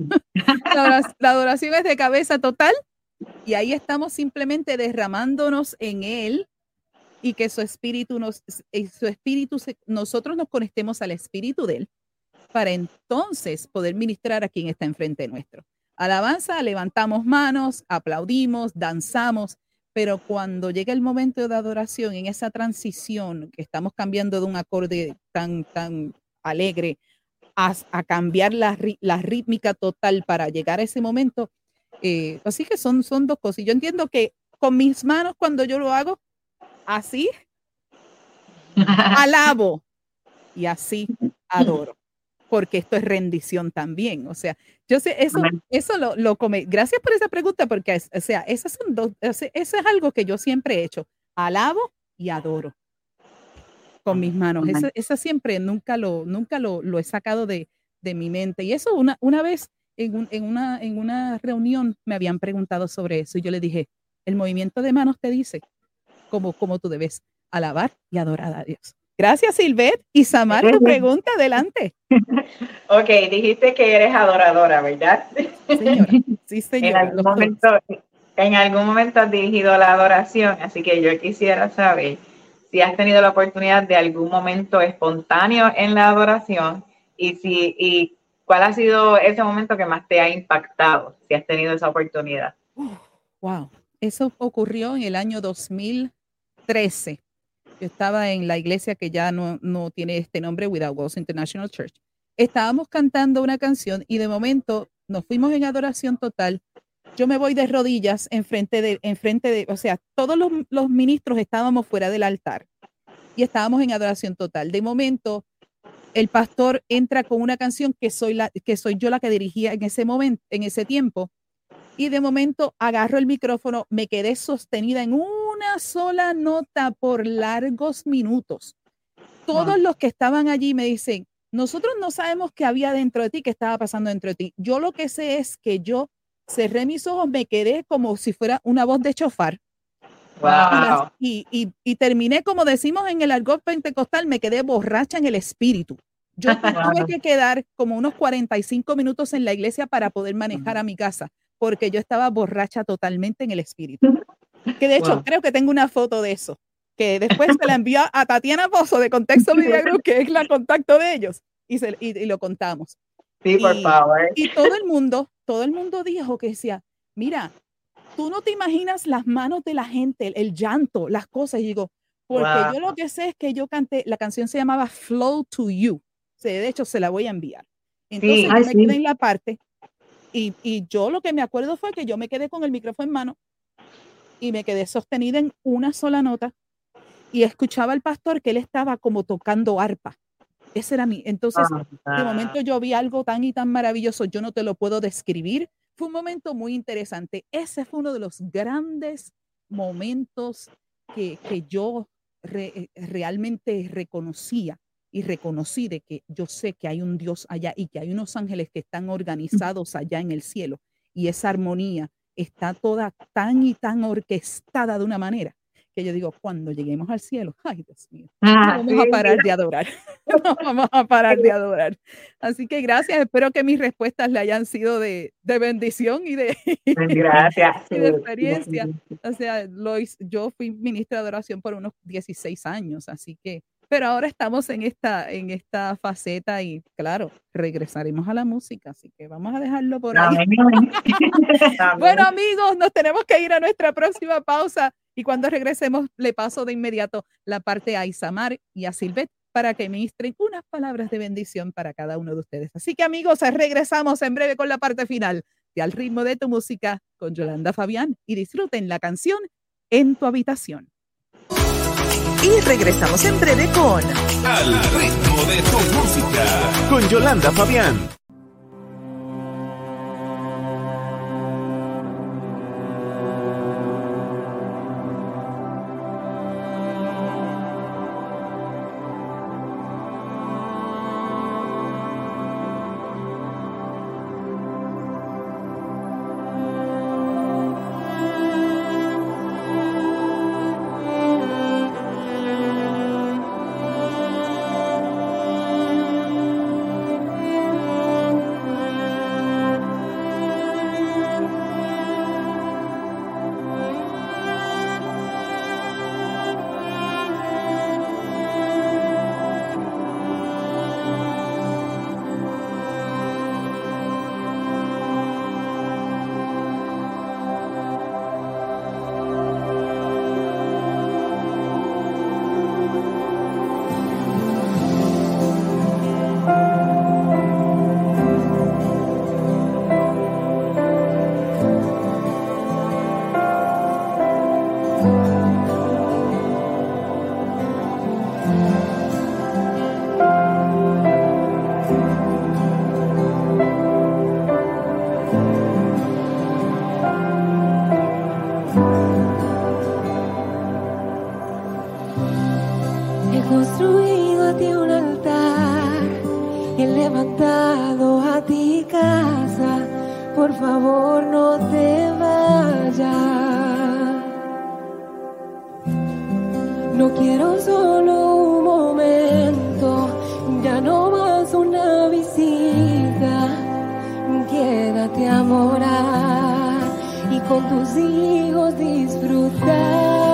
la, adoración, la adoración es de cabeza total. Y ahí estamos simplemente derramándonos en Él y que su espíritu nos, su espíritu, se, nosotros nos conectemos al espíritu de Él para entonces poder ministrar a quien está enfrente nuestro. Alabanza, levantamos manos, aplaudimos, danzamos, pero cuando llega el momento de adoración, en esa transición que estamos cambiando de un acorde tan, tan alegre a, a cambiar la, la rítmica total para llegar a ese momento. Eh, así que son, son dos cosas. Y yo entiendo que con mis manos, cuando yo lo hago, así, alabo y así adoro. Porque esto es rendición también. O sea, yo sé, eso, eso lo, lo come. Gracias por esa pregunta, porque, es, o sea, esas son dos, eso es algo que yo siempre he hecho. Alabo y adoro con mis manos. Esa, esa siempre, nunca lo, nunca lo, lo he sacado de, de mi mente. Y eso una, una vez en, un, en, una, en una reunión me habían preguntado sobre eso y yo le dije, el movimiento de manos te dice cómo, cómo tú debes alabar y adorar a Dios. Gracias, Silvet. Y Samar, tu pregunta, adelante. Ok, dijiste que eres adoradora, ¿verdad? Señora, sí, señora. En algún, momento, en algún momento has dirigido la adoración, así que yo quisiera saber si has tenido la oportunidad de algún momento espontáneo en la adoración y, si, y cuál ha sido ese momento que más te ha impactado, si has tenido esa oportunidad. Uh, wow, eso ocurrió en el año dos mil trece. Yo estaba en la iglesia que ya no, no tiene este nombre, Without Walls International Church. Estábamos cantando una canción y de momento nos fuimos en adoración total. Yo me voy de rodillas enfrente de, enfrente de, o sea, todos los, los ministros estábamos fuera del altar y estábamos en adoración total. De momento, el pastor entra con una canción que soy, la, que soy yo la que dirigía en ese momento, en ese tiempo. Y de momento agarro el micrófono, me quedé sostenida en una sola nota por largos minutos. Todos los que estaban allí me dicen, nosotros no sabemos qué había dentro de ti, qué estaba pasando dentro de ti. Yo lo que sé es que yo cerré mis ojos, me quedé como si fuera una voz de chofar. Wow. Y, y, y terminé, como decimos en el argot pentecostal, me quedé borracha en el espíritu. Yo tuve que quedar como unos cuarenta y cinco minutos en la iglesia para poder manejar a mi casa, porque yo estaba borracha totalmente en el espíritu. Que de hecho, wow, creo que tengo una foto de eso, que después se la envió a Tatiana Pozo de Contexto Media Group, que es la contacto de ellos, y, se, y, y lo contamos. Sí, por y, favor. Y todo el mundo, todo el mundo dijo que decía, mira, tú no te imaginas las manos de la gente, el, el llanto, las cosas. Y digo, porque wow, yo lo que sé es que yo canté, la canción se llamaba Flow to You. O sea, de hecho, se la voy a enviar. Entonces, sí, yo ay, me sí. quedé en la parte y, y yo lo que me acuerdo fue que yo me quedé con el micrófono en mano y me quedé sostenida en una sola nota y escuchaba al pastor que él estaba como tocando arpa. Ese era mi. Entonces, ah, de momento yo vi algo tan y tan maravilloso, yo no te lo puedo describir. Fue un momento muy interesante. Ese fue uno de los grandes momentos que, que yo re, realmente reconocía y reconocí de que yo sé que hay un Dios allá y que hay unos ángeles que están organizados allá en el cielo y esa armonía está toda tan y tan orquestada de una manera que yo digo, cuando lleguemos al cielo, ay Dios mío, ah, no vamos sí, a parar sí. de adorar, no vamos a parar de adorar. Así que gracias, espero que mis respuestas le hayan sido de, de bendición y de, gracias, y de experiencia. O sea, Lois, yo fui ministra de adoración por unos dieciséis años, así que, pero ahora estamos en esta, en esta faceta y claro, regresaremos a la música, así que vamos a dejarlo por ahí. Bueno, amigos, nos tenemos que ir a nuestra próxima pausa. Y cuando regresemos, le paso de inmediato la parte a Isamar y a Silvet para que ministren unas palabras de bendición para cada uno de ustedes. Así que, amigos, regresamos en breve con la parte final de Al ritmo de tu música con Yolanda Fabián y disfruten la canción En tu habitación. Y regresamos en breve con Al ritmo de tu música con Yolanda Fabián. he levantado a ti casa, por favor no te vayas. No quiero solo un momento, ya no más una visita. Quédate a morar y con tus hijos disfrutar.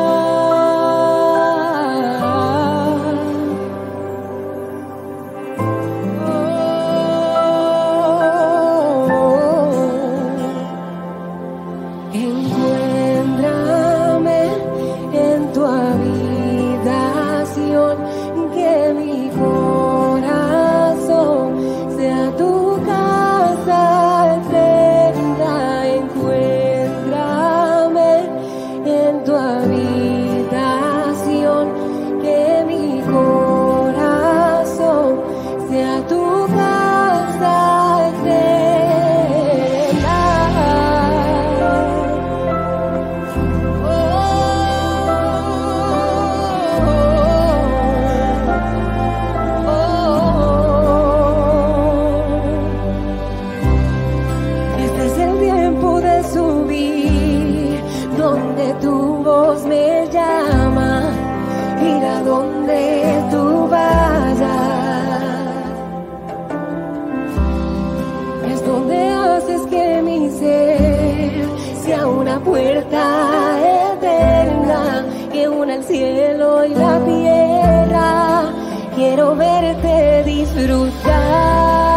Puerta eterna que une el cielo y la tierra. Quiero verte disfrutar.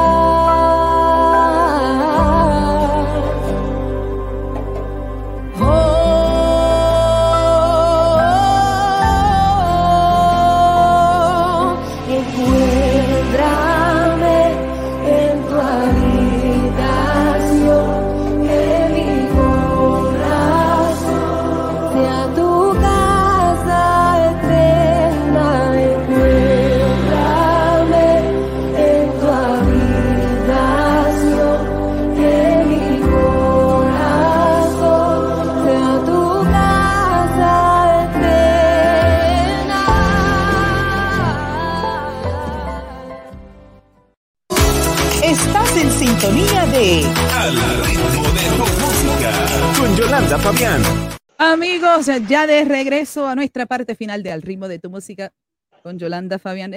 Oh, encuéntrame en tu habitación. Sintonía de Al ritmo de tu música con Yolanda Fabián. Amigos, ya de regreso a nuestra parte final de Al ritmo de tu música con Yolanda Fabián.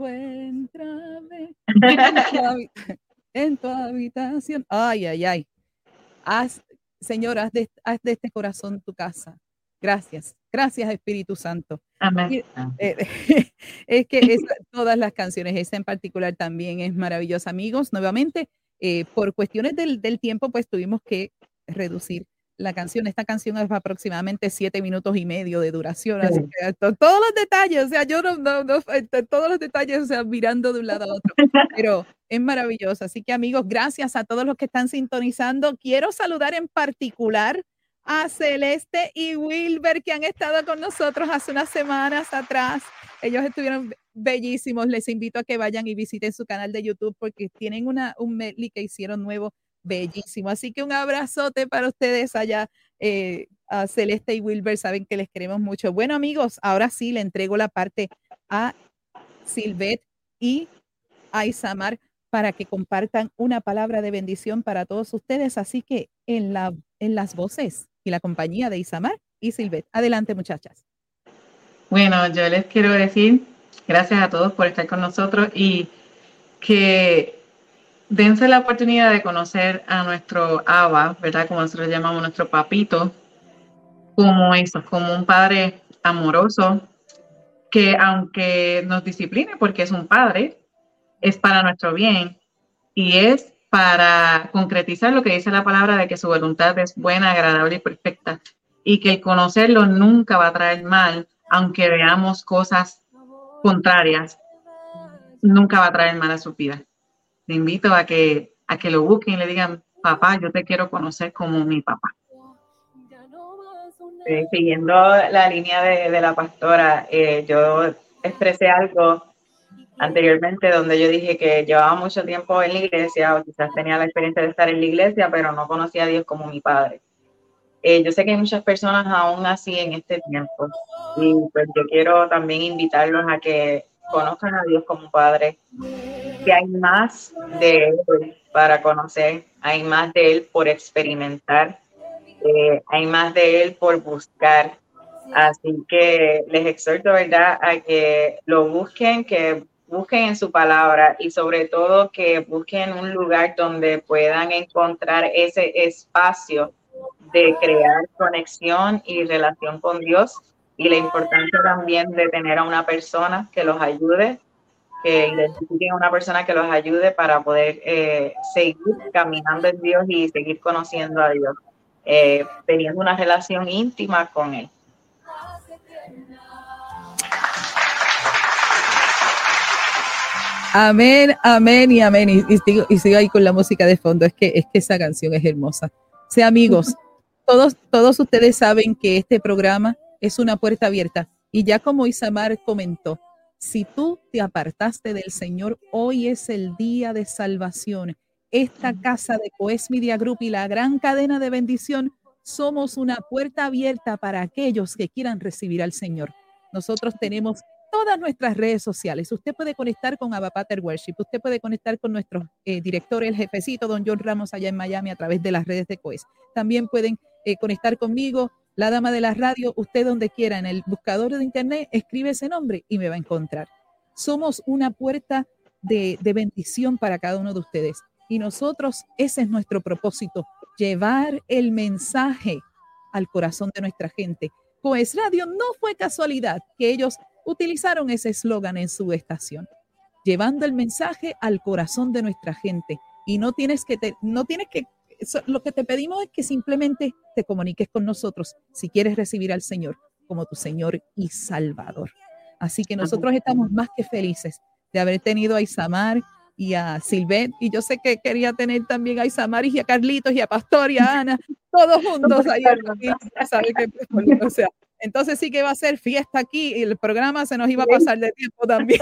Encuéntrame en tu, habit- en tu habitación. Ay, ay, ay. Haz, Señor, haz de, haz de este corazón tu casa. Gracias. Gracias, Espíritu Santo. Amén. Eh, es que es, todas las canciones, esa en particular también es maravillosa. Amigos, nuevamente, eh, por cuestiones del, del tiempo, pues tuvimos que reducir la canción. Esta canción es aproximadamente siete minutos y medio de duración, sí. Así que to, todos los detalles, o sea, yo no, no, no, todos los detalles, o sea, mirando de un lado a otro, pero es maravilloso. Así que, amigos, gracias a todos los que están sintonizando. Quiero saludar en particular a Celeste y Wilber, que han estado con nosotros hace unas semanas atrás. Ellos estuvieron bellísimos. Les invito a que vayan y visiten su canal de YouTube porque tienen una, un medley que hicieron nuevo bellísimo. Así que un abrazote para ustedes allá, eh, a Celeste y Wilber. Saben que les queremos mucho. Bueno, amigos, ahora sí le entrego la parte a Silvet y a Isamar para que compartan una palabra de bendición para todos ustedes. Así que en, la, en las voces y la compañía de Isamar y Silvet. Adelante, muchachas. Bueno, yo les quiero decir gracias a todos por estar con nosotros y que dense la oportunidad de conocer a nuestro Abba, ¿verdad? Como nosotros llamamos nuestro papito, como eso, como un padre amoroso que aunque nos discipline porque es un padre, es para nuestro bien y es para concretizar lo que dice la palabra de que su voluntad es buena, agradable y perfecta y que el conocerlo nunca va a traer mal, aunque veamos cosas contrarias, nunca va a traer mal a su vida. Le invito a que, a que lo busquen y le digan, papá, yo te quiero conocer como mi papá. Sí, siguiendo la línea de, de la pastora, eh, yo expresé algo anteriormente donde yo dije que llevaba mucho tiempo en la iglesia o quizás tenía la experiencia de estar en la iglesia, pero no conocía a Dios como mi padre. Eh, yo sé que hay muchas personas aún así en este tiempo y pues yo quiero también invitarlos a que conozcan a Dios como padre, que hay más de Él para conocer, hay más de Él por experimentar, eh, hay más de Él por buscar. Así que les exhorto, ¿verdad?, a que lo busquen, que busquen en su palabra y sobre todo que busquen un lugar donde puedan encontrar ese espacio de crear conexión y relación con Dios, y la importancia también de tener a una persona que los ayude, que identifiquen a una persona que los ayude para poder eh, seguir caminando en Dios y seguir conociendo a Dios, eh, teniendo una relación íntima con Él. Amén, amén y amén. Y, y, sigo, y sigo ahí con la música de fondo. Es que, es que esa canción es hermosa. O sea, amigos, todos, todos ustedes saben que este programa es una puerta abierta. Y ya como Isamar comentó, si tú te apartaste del Señor, hoy es el día de salvación. Esta casa de Coes Media Group y la gran cadena de bendición somos una puerta abierta para aquellos que quieran recibir al Señor. Nosotros tenemos todas nuestras redes sociales. Usted puede conectar con Abba Pater Worship. Usted puede conectar con nuestro eh, director, el jefecito, don John Ramos, allá en Miami, a través de las redes de Coes. También pueden eh, conectar conmigo, la dama de la radio, usted donde quiera, en el buscador de internet, escribe ese nombre y me va a encontrar. Somos una puerta de, de bendición para cada uno de ustedes. Y nosotros, ese es nuestro propósito, llevar el mensaje al corazón de nuestra gente. Coes Radio no fue casualidad que ellos utilizaron ese eslogan en su estación, llevando el mensaje al corazón de nuestra gente. Y no tienes que, te, no tienes que, eso, lo que te pedimos es que simplemente te comuniques con nosotros si quieres recibir al Señor como tu Señor y Salvador. Así que nosotros estamos más que felices de haber tenido a Isamar y a Silvet, y yo sé que quería tener también a Isamar y a Carlitos y a Pastor y a Ana, todos juntos ahí. ¿Sabe qué? O sea, entonces sí que va a ser fiesta aquí y el programa se nos iba a pasar de tiempo también.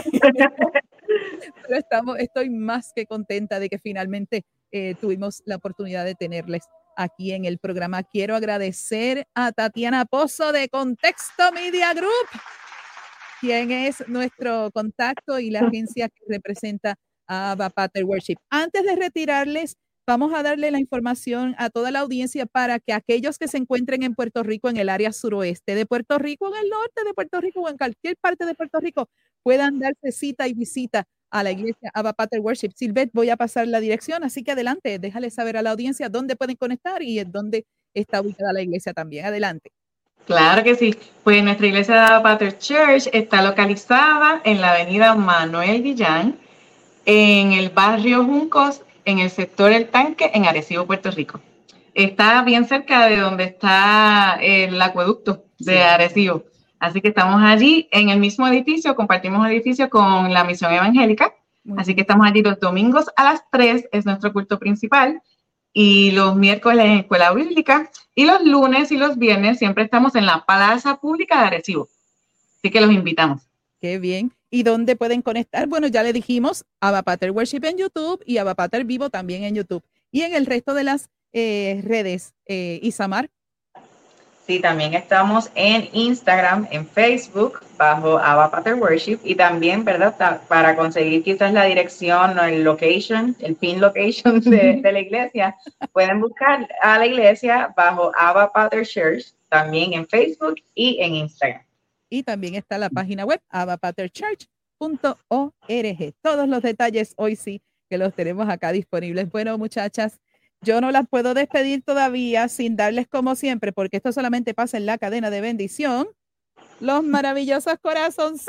Pero estamos, estoy más que contenta de que finalmente eh, tuvimos la oportunidad de tenerles aquí en el programa. Quiero agradecer a Tatiana Pozo de Contexto Media Group, quien es nuestro contacto y la agencia que representa a Abba Pater Worship. Antes de retirarles, vamos a darle la información a toda la audiencia para que aquellos que se encuentren en Puerto Rico, en el área suroeste de Puerto Rico, en el norte de Puerto Rico o en cualquier parte de Puerto Rico, puedan darse cita y visita a la iglesia Abba Pater Worship. Silvet, voy a pasar la dirección, así que adelante, déjale saber a la audiencia dónde pueden conectar y en dónde está ubicada la iglesia también. Adelante. Claro que sí. Pues nuestra iglesia de Abba Pater Church está localizada en la avenida Manuel Guillán, en el barrio Juncos, en el sector El Tanque, en Arecibo, Puerto Rico. Está bien cerca de donde está el acueducto de sí. Arecibo. Así que estamos allí en el mismo edificio, compartimos edificio con la Misión Evangélica. Muy Así bien. Que estamos allí los domingos a las tres, es nuestro culto principal, y los miércoles en Escuela Bíblica, y los lunes y los viernes siempre estamos en la Plaza Pública de Arecibo. Así que los invitamos. Qué bien. ¿Y dónde pueden conectar? Bueno, ya le dijimos, Abba Pater Worship en YouTube y Abba Pater Vivo también en YouTube. Y en el resto de las eh, redes, eh, Isamar. Sí, también estamos en Instagram, en Facebook, bajo Abba Pater Worship, y también, ¿verdad? Para conseguir quizás la dirección o el location, el pin location de, de la iglesia, pueden buscar a la iglesia bajo Abba Pater Church, también en Facebook y en Instagram. Y también está la página web abba pater church punto org. Todos los detalles hoy sí que los tenemos acá disponibles. Bueno, muchachas, yo no las puedo despedir todavía sin darles, como siempre, porque esto solamente pasa en la cadena de bendición, los maravillosos corazoncitos.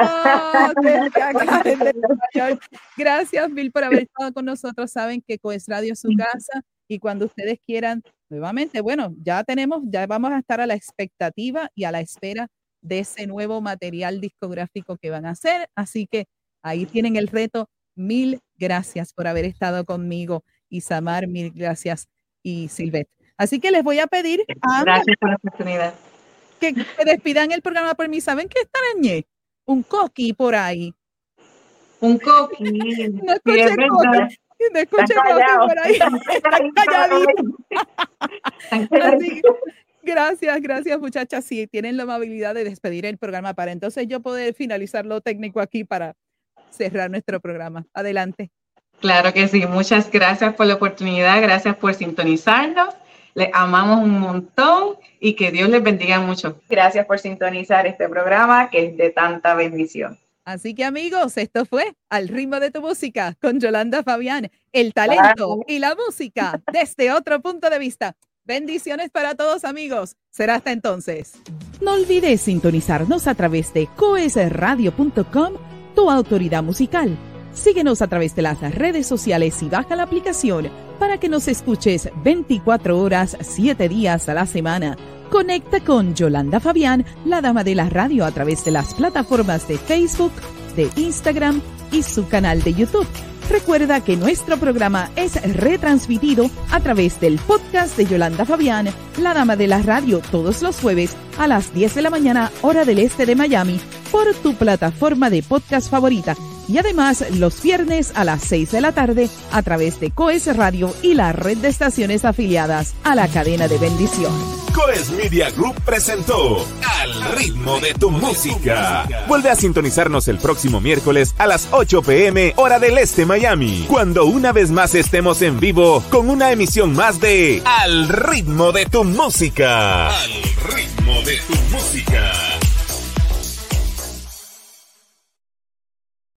Gracias mil por haber estado con nosotros. Saben que Coes Radio es su casa y cuando ustedes quieran, nuevamente, bueno, ya tenemos, ya vamos a estar a la expectativa y a la espera de ese nuevo material discográfico que van a hacer. Así que ahí tienen el reto. Mil gracias por haber estado conmigo, Isamar, mil gracias, y Silvet. Así que les voy a pedir a gracias por la oportunidad. Que, que despidan el programa por mí. ¿Saben qué extrañé? Un coqui por ahí. Un coqui. No escuché sí, coqui. No escuché coqui por ahí. Están calladitos. Así que, gracias, gracias muchachas. Si sí, tienen la amabilidad de despedir el programa para entonces yo poder finalizar lo técnico aquí para cerrar nuestro programa. Adelante. Claro que sí. Muchas gracias por la oportunidad. Gracias por sintonizarnos. Les amamos un montón y que Dios les bendiga mucho. Gracias por sintonizar este programa que es de tanta bendición. Así que amigos, esto fue Al ritmo de tu música con Yolanda Fabián, el talento y la música desde otro punto de vista. Bendiciones para todos amigos. Será hasta entonces. No olvides sintonizarnos a través de coes radio punto com, tu autoridad musical. Síguenos a través de las redes sociales y baja la aplicación para que nos escuches veinticuatro horas, siete días a la semana. Conecta con Yolanda Fabián, la dama de la radio, a través de las plataformas de Facebook, de Instagram y su canal de YouTube. Recuerda que nuestro programa es retransmitido a través del podcast de Yolanda Fabián, la dama de la radio, todos los jueves a las diez de la mañana, hora del este de Miami, por tu plataforma de podcast favorita. Y además los viernes a las seis de la tarde a través de Coes Radio y la red de estaciones afiliadas a la cadena de bendición. Coes Media Group presentó Al ritmo de tu música. Vuelve a sintonizarnos el próximo miércoles a las ocho pe eme hora del este Miami, cuando una vez más estemos en vivo con una emisión más de Al ritmo de tu música. Al ritmo de tu música.